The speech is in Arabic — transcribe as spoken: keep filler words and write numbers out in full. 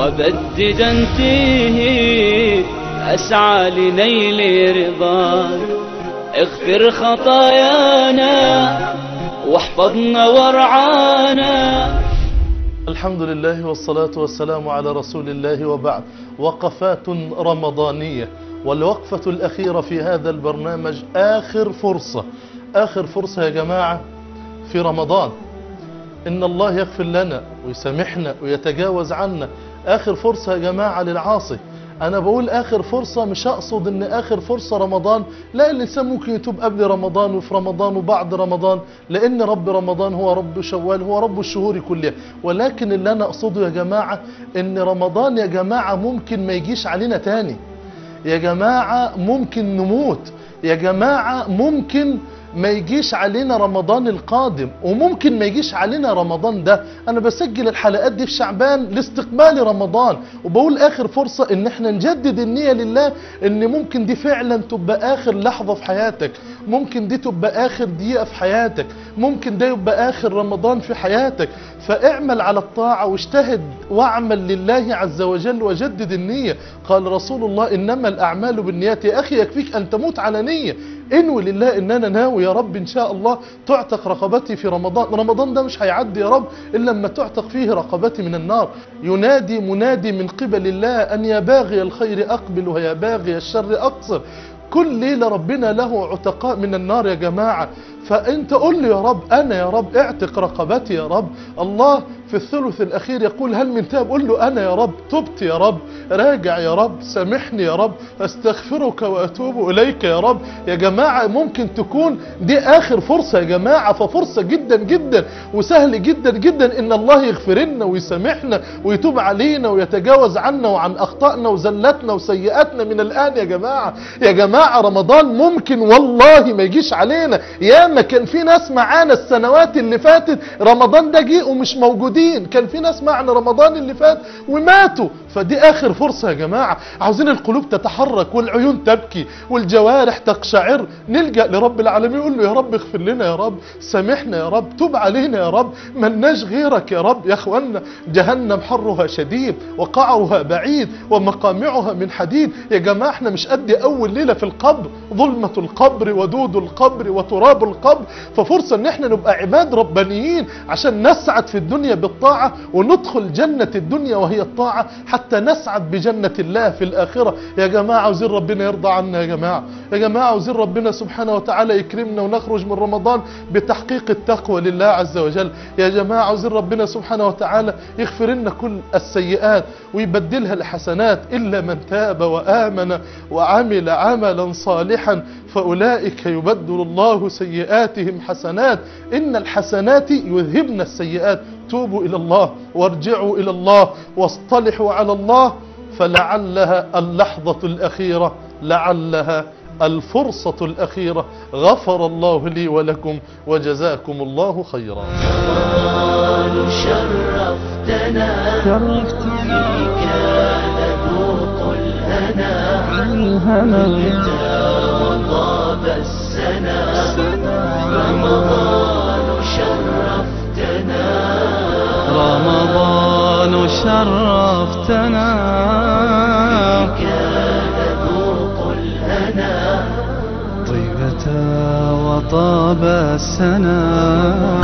وبددا فيه أسعى لنيل رضاك. اغفر خطايانا واحفظنا وارعانا. الحمد لله والصلاة والسلام على رسول الله، وبعد. وقفات رمضانية، والوقفة الأخيرة في هذا البرنامج آخر فرصة آخر فرصة يا جماعة في رمضان، إن الله يغفر لنا ويسامحنا ويتجاوز عنا. آخر فرصة يا جماعة للعاصي. أنا بقول آخر فرصة، مش أقصد إن آخر فرصة رمضان، لا، الإنسان ممكن يتوب قبل رمضان وفي رمضان وبعد رمضان، لأن رب رمضان هو رب شوال، هو رب الشهور كلها. ولكن اللي أنا أقصده يا جماعة إن رمضان يا جماعة ممكن ما يجيش علينا تاني يا جماعة، ممكن نموت يا جماعة، ممكن ما يجيش علينا رمضان القادم، وممكن ما يجيش علينا رمضان ده. انا بسجل الحلقات دي في شعبان لاستقبال رمضان، وبقول اخر فرصة ان احنا نجدد النية لله، ان ممكن دي فعلا تبقى اخر لحظة في حياتك، ممكن دي تبقى اخر دقيقة في حياتك، ممكن ده يبقى اخر رمضان في حياتك. فاعمل على الطاعة واجتهد واعمل لله عز وجل وجدد النية. قال رسول الله انما الاعمال بالنيات. يا اخي يكفيك ان تموت على نية، انوي لله ان انا ناوي يا رب ان شاء الله تعتق رقبتي في رمضان. رمضان ده مش هيعدي يا رب الا لما تعتق فيه رقبتي من النار. ينادي منادي من قبل الله ان يا باغي الخير اقبل ويا باغي الشر اقصر. كل ليلة ربنا له عتقاء من النار يا جماعة. فانت قل لي يا رب، انا يا رب اعتق رقبتي يا رب. الله في الثلث الاخير يقول هل من تاب؟ قل له انا يا رب تبت يا رب، راجع يا رب، سامحني يا رب، استغفرك واتوب اليك يا رب. يا جماعة ممكن تكون دي اخر فرصة يا جماعة، ففرصة جدا جدا وسهل جدا جدا ان الله يغفر لنا ويسامحنا ويتوب علينا ويتجاوز عنا وعن اخطائنا وزلاتنا وسيئاتنا من الان يا جماعة. يا جماعة رمضان ممكن والله ما يجيش علينا. ياما كان في ناس معانا السنوات اللي فاتت رمضان ده جه ومش موجودين، كان في ناس معنا رمضان اللي فات وماتوا. فدي اخر فرصة يا جماعة. عاوزين القلوب تتحرك والعيون تبكي والجوارح تقشعر، نلجأ لرب العالمين يقول له يا رب اغفر لنا يا رب، سامحنا يا رب، توب علينا يا رب، ملناش غيرك يا رب. يا اخوانا جهنم حرها شديد وقعرها بعيد ومقامعها من حديد. يا جماعة احنا مش قد اول ليلة في القبر، ظلمة القبر ودود القبر وتراب القبر. ففرصة ان احنا نبقى عباد ربانيين عشان نسعد في الدنيا بالطاعة وندخل جنة الدنيا وهي الطاعة، حتى نسعد بجنة الله في الآخرة. يا جماعة عاوزين ربنا يرضى عنا يا جماعة. يا جماعة عاوزين ربنا سبحانه وتعالى يكرمنا ونخرج من رمضان بتحقيق التقوى لله عز وجل. يا جماعة عاوزين ربنا سبحانه وتعالى يغفر لنا كل السيئات ويبدلها لحسنات، إلا من تاب وآمن وعمل عملا صالحا فأولئك يبدل الله سيئاتهم حسنات، إن الحسنات يذهبن السيئات. توبوا إلى الله وارجعوا إلى الله واصطلحوا على الله، فلعلها اللحظة الأخيرة، لعلها الفرصة الأخيرة. غفر الله لي ولكم وجزاكم الله خيرا. شرفتنا فيك نذوق الهنا وطاب السنا. رمضان شرفتنا، رمضان شرفتنا، فيك نذوق الهنا طيبة وطاب السنا.